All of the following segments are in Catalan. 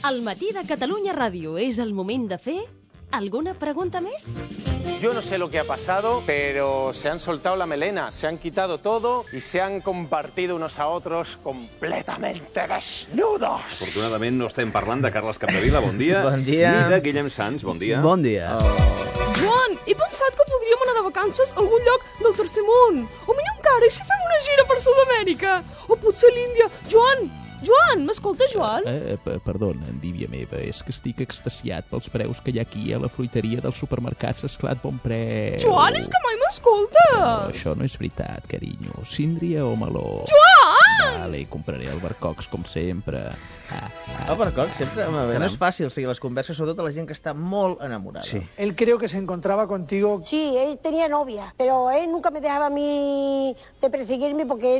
Al matí de Catalunya Ràdio és el moment de fer alguna pregunta més? Yo no sé lo que ha pasado, pero se han soltado la melena, se han quitado todo y se han compartido unos a otros completamente desnudos. Afortunadament no estem parlant de Carles Capdevila, bon dia. Bon dia. Ni de Guillem Sans, bon dia. Bon dia. Joan, he pensat que podríem anar de vacances a algun lloc del tercer món. O millor encara, i si fem una gira per Sud-amèrica? O potser l'Índia. Joan, m'escolta, Joan? Perdona, endívia meva, és que estic extasiat pels preus que hi ha aquí a la fruiteria dels supermercats Esclat Bon Preu. Joan, és que mai m'escoltes. No, això no és veritat, carinyo. Síndria o meló? Joan! Vale, compraré albercocs, com sempre. Albercocs, sempre, home, no és fàcil seguir les converses, sobretot a la gent que està molt enamorada. Sí. Él creo que se encontraba contigo. Sí, él tenía novia, pero él nunca me dejaba a mí de perseguirme porque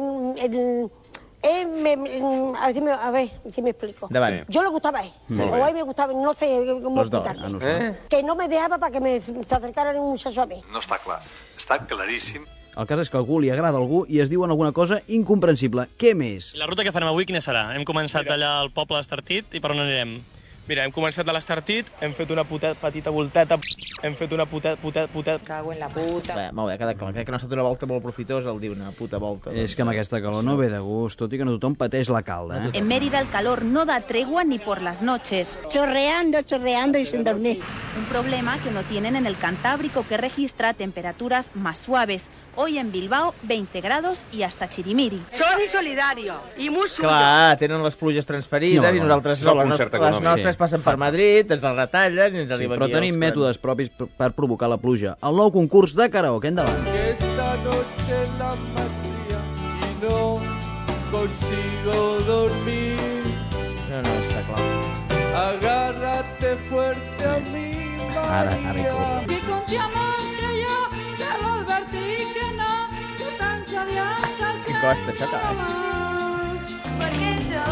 a ver si me explico. Davant. Yo le gustaba a él, Molt o bé. a él me gustaba, no sé cómo Los dos, explicarlo. a Que no me dejaba para que se acercara un muchacho a mí. No està clar, està claríssim. El cas és que algú li agrada a algú i es diuen alguna cosa incomprensible. Què més? La ruta que farem avui quina serà? Hem començat allà al poble d'Estartit i per on anirem? Mira, hem començat a l'Estartit, hem fet una petita volteta, hem fet una puta... Cago en la puta. Bé, molt bé, queda clar. Crec que no ha estat una volta molt profitosa el dir una puta volta. És que amb aquesta calor no ve de gust, tot i que no tothom pateix la calda. En Mérida el calor no da tregua ni por las noches. Chorreando y sin dormir. Un problema que no tienen en el Cantábrico, que registra temperaturas más suaves. Hoy en Bilbao 20 grados y hasta Chirimiri. Soy solidario i muy suyo. Clar, tenen les pluges transferides No, i nosaltres és el concert les econòmic. nostres passen per Madrid, ens el retallen i ens Sí, arriben però aquí tenim els mètodes propis per provocar la pluja. El nou concurs de karaoke, endavant. Esta noche la matria y no consigo dormir. No, està clar. Agárrate fuerte a mi Ara hi corre. Que con tu amor que yo te volverte y que no, que tan sabiata És que costa això, carai. Perquè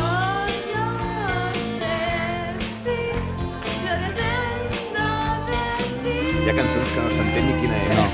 Hi ha cançons que no s'entén ni quina és.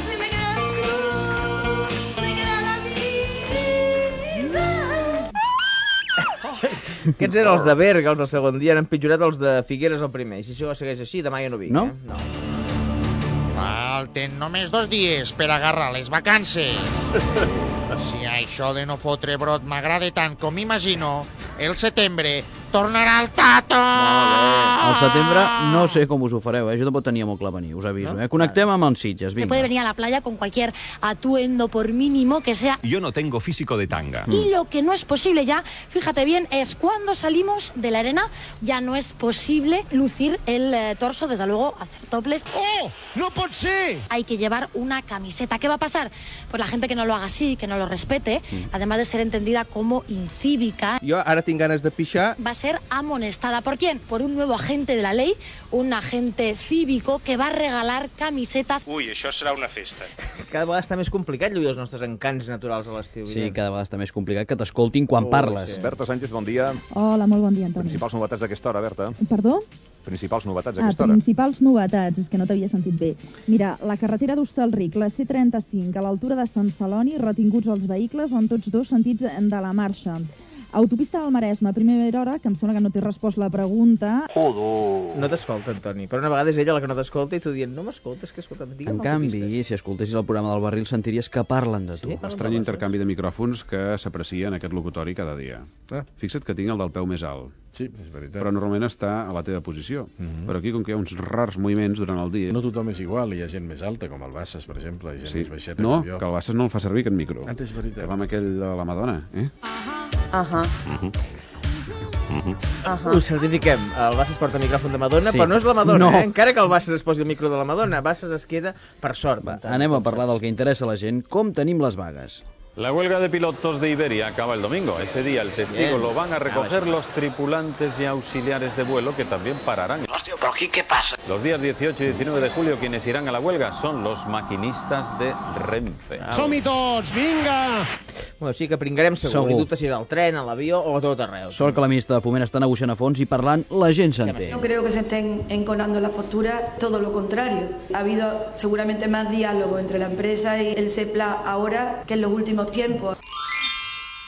Aquests eren els de Berga, els del segon dia, han empitjorat els de Figueres el primer. I si això segueix així, demà ja no vinc, No? No. Falten només 2 dies per agarrar les vacances. Si això de no fotre brot m'agrada tant com m'imagino, el setembre tornarà al tato! Al setembre no sé com us ho fareu, Jo tampoc tenia molt clar venir, us aviso. Connectem amb en Sitges, Se vinga. puede venir a la playa con cualquier atuendo, por mínimo que sea. Yo no tengo físico de tanga. Y lo que no es posible ya, fíjate bien, es cuando salimos de la arena, ya no es posible lucir el torso, desde luego, hacer toples. ¡Oh! ¡No pot ser! Hay que llevar una camiseta. ¿Qué va a pasar? Pues la gente que no lo haga así, que no lo respete, además de ser entendida como incívica, Jo ara tinc ganes de pixar. va a ser amonestada. ¿Por quién? Por un nuevo agente de la ley, un agente cívico que va a regalar camisetas. Ui, això serà una festa. Cada vegada està més complicat lluir els nostres encants naturals a l'estiu. Sí, cada vegada està més complicat que t'escoltin quan parles. sí. Berta Sánchez, bon dia. Hola, molt bon dia, Antoni. Principals novetats d'aquesta hora, Berta. Perdó? Principals novetats d'aquesta hora. Principals novetats, és que no t'havia sentit bé. Mira, la carretera d'Hostalric, la C35, a l'altura de Sant Celoni, retinguts els vehicles en tots dos sentits de la marxa. Autopista del Maresme, a primera hora, que em sembla que no t'he respost la pregunta. No t'escolta, Antoni. Per una vegada és ella la que no t'escolta i tu dient, no m'escoltes, que escolta'm, digue'm En canvi, si escoltessis el programa del Barril, sentiries que parlen de tu. Sí? Estrany intercanvi de micròfons que s'aprecia en aquest locutori cada dia. Fixa't que tinc el del peu més alt. Sí, és veritat. Però normalment està a la teva posició. Però aquí, com que hi ha uns rars moviments durant el dia... No tothom és igual, hi ha gent més alta, com el Bassas, per exemple, i gent més baixeta No, com jo. que el Bassas no el fa servir, aquest micro. És veritat. Que va amb aquell de la Madonna, Ho certifiquem. El Bassas porta micròfon de Madonna, Sí. però no és la Madonna, No. Encara que el Bassas es posi el micro de la Madonna, Bassas es queda per sort. Anem a parlar del que interessa a la gent, com tenim les vagues. La huelga de pilotos de Iberia acaba el domingo. Ese día el testigo Bien. lo van a recoger los tripulantes y auxiliares de vuelo que también pararán. Hòstia, però aquí què passa? Los días 18 y 19 de julio quienes irán a la huelga son los maquinistas de Renfe. Som-hi tots, vinga! Bueno, sí que pringarem segur. Segur. I dubte si al tren, a l'avió o a tot arreu. Sort que la ministra de Foment està negociant a fons i parlant, la gent s'entén. No creo que se estén enconando la postura, todo lo contrario. Ha habido seguramente más diálogo entre la empresa y el SEPLA ahora que en los últimos tiempos.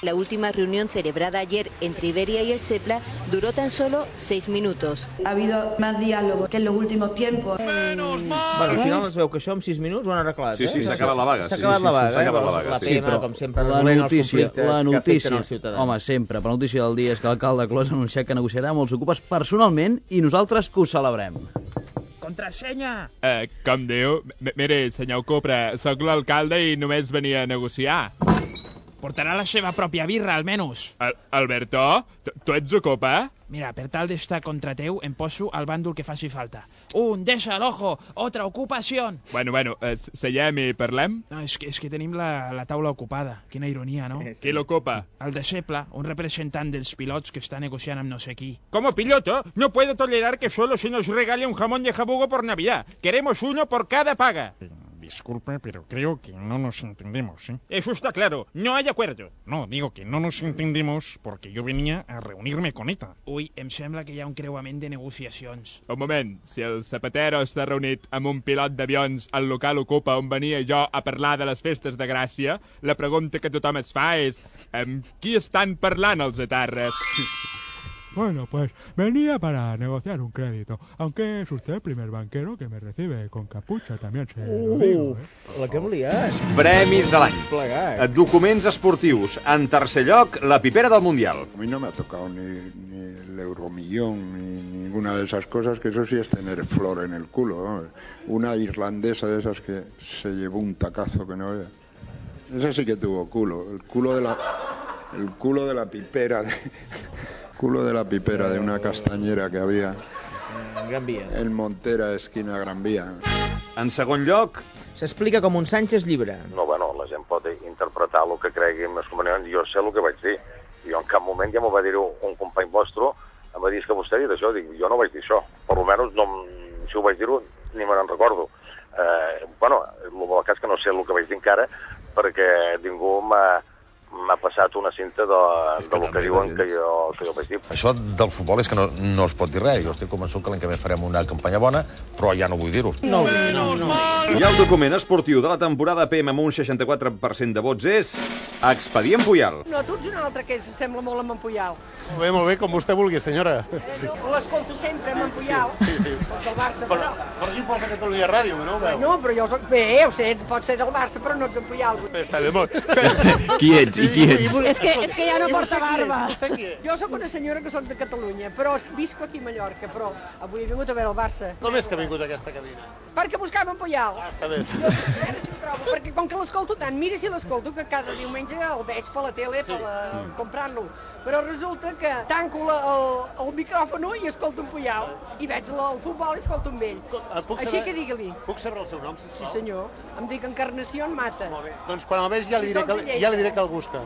La última reunión celebrada ayer entre Iberia y el SEPLA duró tan solo 6 minutos. Ha habido más diálogo que en los últimos tiempos. Bueno, al final es veu que això en 6 minuts ho han arreglat, Sí, s'ha acabat la vaga. S'ha acabat la vaga. Sí, però com sempre, la notícia, ciutadans. home, sempre, però la notícia del dia és que l'alcalde Clos ha anunciat que negociarà amb els ocupes personalment i nosaltres que ho celebrem. Contrasenya! Com diu? Mire, senyor Copra, sóc l'alcalde i només venia a negociar. Portarà la seva pròpia birra, almenys. Alberto, tu ets ocupa? Mira, per tal d'estar contra teu, em poso al bàndol que faci falta. Deixa l'ojo, otra ocupació. Bueno, seiem i parlem? No, és que tenim la taula ocupada. Quina ironia, no? Qui l'ocupa? El de Sepla, un representant dels pilots que està negociant amb no sé qui. Como piloto, no puedo tolerar que solo se nos regale un jamón de jabugo por Navidad. Queremos uno por cada paga. Disculpe, pero creo que no nos entendemos, ¿eh? Eso está claro, no hay acuerdo. No, digo que no nos entendemos porque yo venía a reunirme con ETA. Ui, em sembla que hi ha un creuament de negociacions. Un moment, si el Zapatero està reunit amb un pilot d'avions al local Ocupa on venia jo a parlar de les festes de Gràcia, la pregunta que tothom es fa és amb qui estan parlant els etarres? Bueno, pues venía para negociar un crédito, aunque es usted el primer banquero que me recibe con capucha, también se lo digo. La que hem liat. Premis de l'any. Plegat. Documents esportius. En tercer lloc, la pipera del Mundial. A mí no me ha tocado ni el euromillón ni ninguna de esas cosas, que eso sí es tener flor en el culo, ¿no? Una irlandesa de esas que se llevó un tacazo que no vea. Esa sí que tuvo culo. El culo de la pipera de una castañera que había Gran Via. en Montera, esquina Gran Via. En segon lloc, s'explica com un Sánchez llibre. No, bueno, la gent pot interpretar el que cregui més convenient. Jo sé el que vaig dir. Jo en cap moment ja m'ho va dir un company vostre, em va dir que vostè ha dit això. Dic, jo no vaig dir això. Per almenys, no, si ho vaig dir ni me n'en recordo. Bueno, el cas que no sé el que vaig dir encara, perquè ningú m'ha passat una cinta del que diuen que jo vaig dir. Això del futbol és que no es pot dir res. Jo estic convençut que l'any que ve farem una campanya bona, però ja no vull dir-ho. No. I el document esportiu de la temporada PM amb un 64% de vots és Expedient Puyal. No, tu ets un altre que sembla molt amb en Puyal. Molt bé, com vostè vulgui, senyora. L'escolto sempre amb en Puyal. Sí. Del Barça, però... Per aquí posa Catalunya Ràdio, no ho veu? No, però jo soc... Bé, ho sé, pots ser del Barça, però no ets en Puyal. Està bé, molt. Qui ets? I qui ets? És que ja no porta barba. Jo sóc una senyora que soc de Catalunya, però visco aquí a Mallorca, però avui he vingut a veure el Barça. Com és que ha vingut a aquesta cabina? Perquè buscava en Puyal. Està bé. Perquè com que l'escolto tant, mira si l'escolto, que cada diumenge el veig per la tele comprant-lo. Però resulta que tanco el micròfon i escolto en Puyal. I veig el futbol i escolto amb ell. Així que digue-li. Puc saber el seu nom, sisplau? Sí, senyor. Em dic Encarnació Mata. Molt bé. Doncs quan el veig ja li diré que el busca.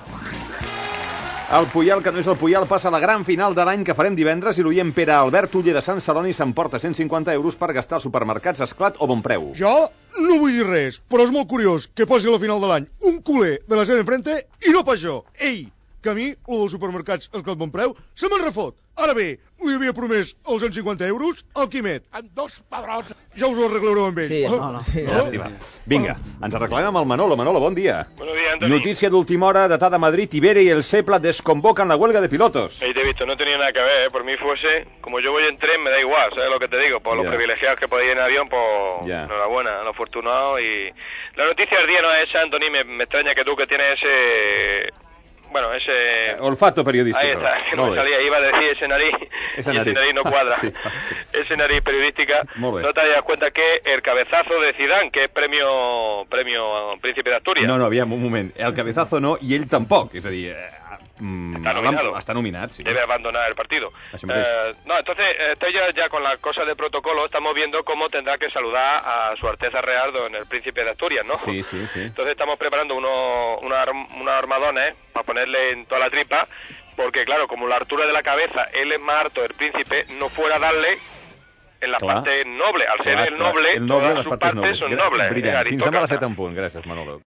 El Puyal, que no és el Puyal, passa a la gran final de l'any que farem divendres i l'oient Pere Albert Uller de Sant Celoni s'emporta 150 euros per gastar als supermercats Esclat o Bonpreu. Jo no vull dir res, però és molt curiós que posi a la final de l'any un culer de la gent enfrente i no pas jo. Ei, que a mi, el dels supermercats Esclat Bonpreu, se me'n refot. Ara bé, li havia promès els 150 euros al Quimet. Amb 2 pedrots. Ja us ho arreglareu amb ell. Sí. Llàstima. Vinga, ens arreglem amb el Manolo. Manolo, bon dia. Buenos días, Anthony. Noticia de última hora, datada Madrid, Iberia y el SEPLA desconvocan la huelga de pilotos. Ahí te he visto, no tenía nada que ver, ¿eh? Por mí fuese, como yo voy en tren, me da igual, ¿sabes lo que te digo? Por los privilegiados que podéis ir en avión, pues enhorabuena, a los afortunados. Y la noticia del día no es esa, Anthony, me extraña que tú que tienes ese... Bueno, ese... Olfato periodístico. Ahí está, que no me salía, iba a decir ese nariz, esa y nariz. ese nariz no cuadra. Sí. Ese nariz periodística, no te das cuenta que el cabezazo de Zidane, que es premio Príncipe de Asturias. No, aviam, un moment. El cabezazo no, i ell tampoc. És a dir, Está nominado, sí. Debe abandonar el partido. No, entonces, estoy ya con las cosas de protocolo, estamos viendo cómo tendrá que saludar a su Alteza Real don el Príncipe de Asturias, ¿no? Sí. Entonces estamos preparando unos armadones para ponerle en toda la tripa, porque claro, como la altura de la cabeza, él es más alto, el Príncipe, no fuera a darle en la parte noble. Al ser el noble, todas sus partes son nobles. Brillant. Fins demà a les 7 en punt. Gràcies, Manolo.